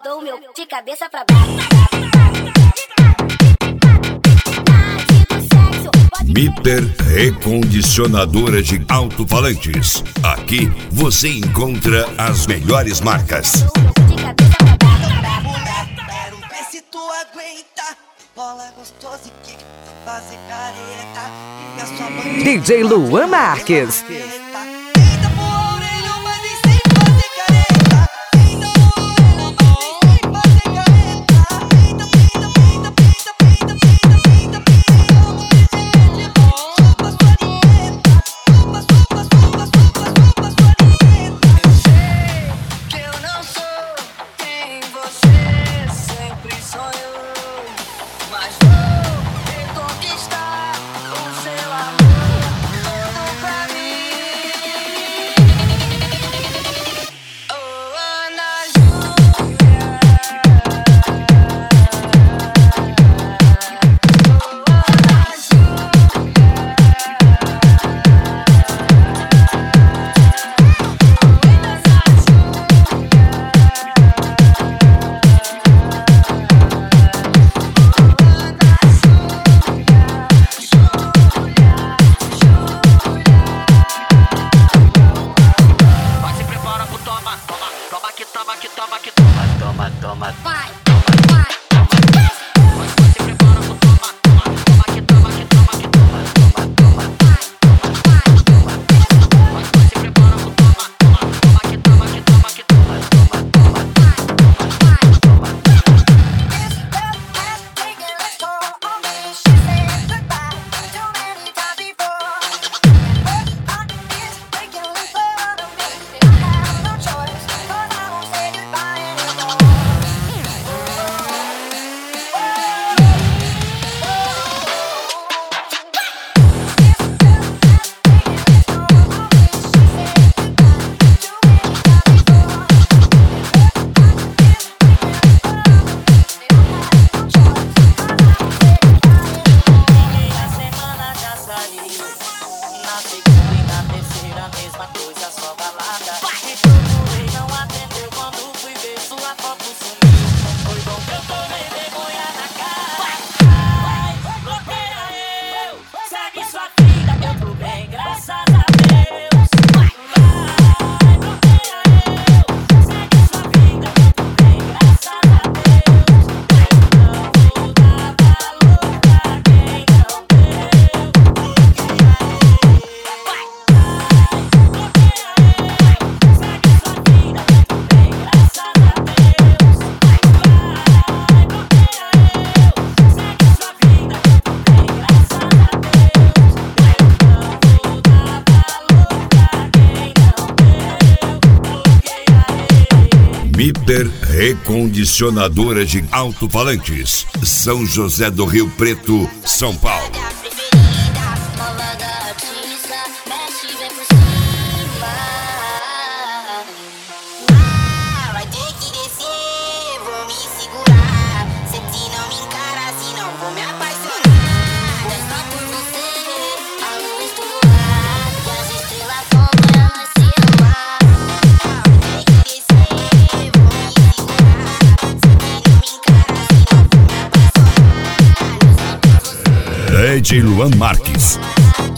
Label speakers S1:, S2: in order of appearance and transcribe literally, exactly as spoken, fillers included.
S1: dou o meu de cabeça pra baixo.
S2: Mipper Recondicionadora de Alto-Falantes. Aqui você encontra as melhores marcas.
S3: Quero ver se tu aguenta. Bola gostosa e que fazer careta. E a sua bandida
S4: D J Luan Marques.
S2: Mipper Recondicionadora de Alto-Falantes, São José do Rio Preto, São Paulo. D J Luan Marques.